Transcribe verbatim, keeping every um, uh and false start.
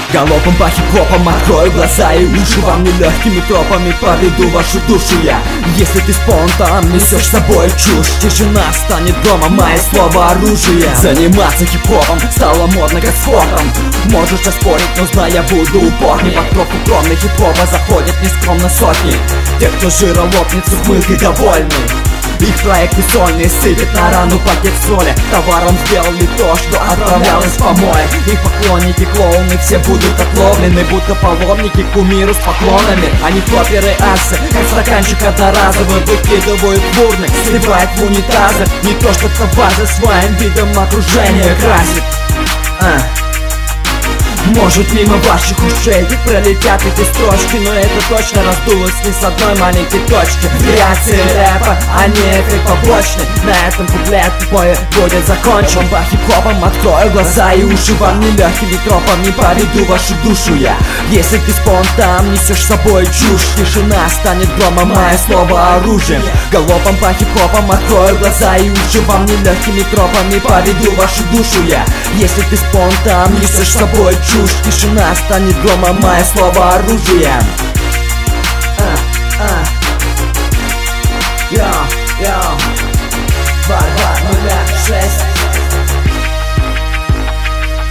Галопом по хип-хопам открою глаза и уши, вам нелегкими тропами поведу вашу душу я. Если ты спонтан несешь с собой чушь, тишина станет домом, мои слова оружие. Заниматься хип-хопом стало модно как спортом. Можешь оспорить, но знай, я буду упорней. Под кровь укромный хип-хопа заходят нескромно сотни тех, кто жира лопнет с ухмылкой довольны. Их проекты сольные сыпят на рану пакет соли. Товаром сделали то, что отправлялось в помои. Их поклонники, клоуны, все будут отловлены, будто паломники к кумиру с поклонами. Они флоперы асы, как стаканчик одноразовый, выкидывают в урны, сливают в унитазы. Не то что табазы своим видом окружения красит. а. Может, мимо ваших ушей пролетят эти строчки, но это точно раздулось не с одной маленькой точки. Вариации рэпа, а не эффект побочный. На этом куплет мой будет закончен. По хип-хопам открою глаза и уши, вам нелегкими тропами поведу вашу душу я. Если ты спонтан несешь с собой чушь, тишина станет домом, мое слово оружием. Галопом по хип-хопам открою глаза и уши, вам нелегкими тропами поведу вашу душу я. Если ты спонтан несешь с собой чушь, тишина станет домом, мое слово оружием. а, а. Йо, йо, два два нуля шесть